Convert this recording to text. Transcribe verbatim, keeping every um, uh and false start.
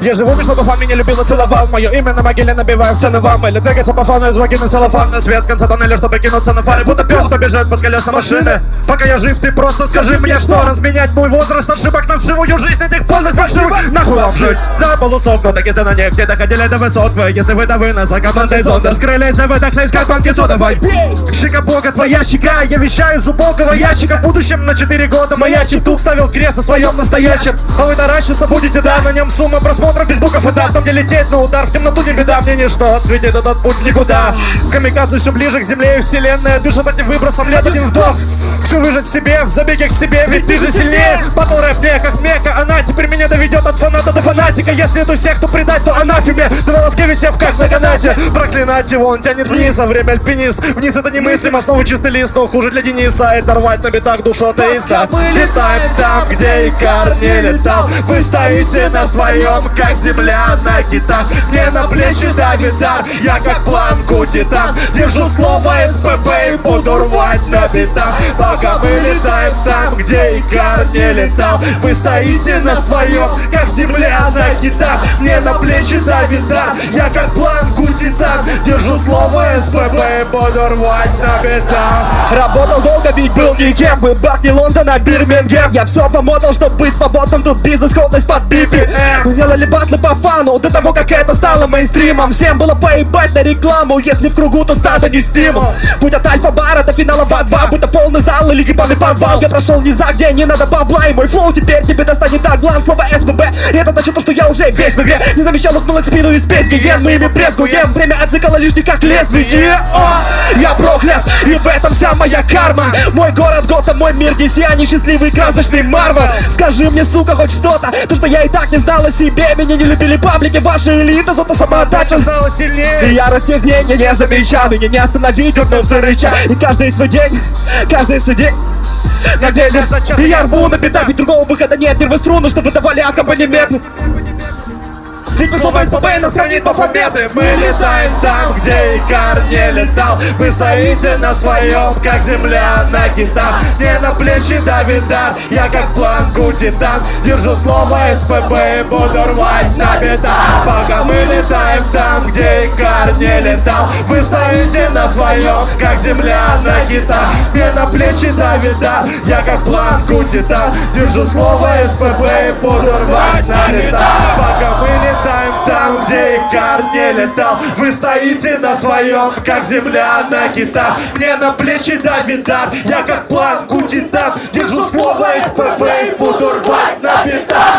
Я живу, чтобы фан меня любил и целовал. Мое имя на могиле набиваю в цены вам. Или двигаться по фану из вагины в целлофан. На свет в конце тоннеля, чтобы кинуться на фары. Будто пес, что бежит под колеса машины. Пока я жив, ты просто скажи мне, что разменять мой возраст ошибок на вживую жизнь этих полных фальшивых. Нахуй вам жить на полусогнутых, если на них не доходили до высот вы. Если вы до выноса командой зондер скрылись, а выдохлись, как банки содовой. Щека бога, твоя щека, я вещаю из убогого ящика. В будущем на четыре года маячив тут ставил крест на своем настоящем. А вы таращиться будете, да, на нем сумма просмотров без букв и дат. Но мне лететь на удар, в темноту не беда, мне ничто светит этот путь никуда. Камикадзе все ближе к земле, и вселенная дышит этим выбросом лет один вдох. Все выжить в себе, в забеге к себе, ведь ты же сильнее. Батл рэп мне как мека, она теперь меня доведет от фаната до фанатика. Если эту секту предать, то анафеме. Два волоски висев как на канате. Проклинать его, он тянет вниз, а время альпинист. Вниз это немыслимо, снова чистый лист. Но хуже для Дениса это рвать на битах душу атеиста. Мы летаем там, где Икар не летал. Вы стоите на своем, как земля на китах. Мне на плечи давит дар, я как планку титан. Держу слово СПБ и буду рвать на битах. Пока мы летаем там, где Икар не летал. Вы стоите на своем, как земля на китах. Мне на плечи давит дар, я как планку титан. Держу слово СПБ и буду рвать на битах. Работал долго, ведь был никем. Выбрал не Лондон, а Бирмингем. Я все помотал, чтобы быть свободным. Тут бизнес-ходность под би пи эм. Мы делали батлы по фану до того, как это стало мейнстримом. Всем было поебать на рекламу. Если в кругу, то стадо не стимул. Путь от альфа-бара до финала в два. Будто полный зал или ебаный подвал. Я прошел низа, где не надо бабла. И мой флоу теперь тебе достанет так. Главное слово СПБ. И это значит то, что я уже весь в игре. Не замечал, уткнулась в спину из пески. Ем, мы ими брезгуем. Время отсекало лишний как лезвие. О, я проклят, и в этом вся моя карма. Мой город Готэм, мой мир ди си, а не счастливый красочный Марвел. Скажи мне, сука, хоть что-то. То, что я и так не знал о себе. Меня не любили паблики, ваши элиты. Зато самоотдача стала сильнее. И ярость их мнения не замечал. Меня не остановить, но все рыча. И каждый свой день, каждый свой день. На деле, и я рву на битах. Ведь другого выхода нет, нервы струны, что выдавали аккомпанемент. Ведь слово СПБ нас хранит бафометы. Мы летаем там, где Икар не летал. Вы стоите на своем, как земля на китах. Мне на плечи давит дар, я как планку титан. Держу слово СПБ и буду рвать на битах. Пока мы летаем там, где Икар не летал. Вы стоите на своем, как земля на китах. Мне на плечи давит дар, я как планку титан. Держу слово СПБ и буду рвать на битах. Пока мы летаем там, где Икар не летал. Вы стоите на своем, как земля на китах. Мне на плечи давит дар, я как планку титан. Держу слово СПБ и буду рвать на битах.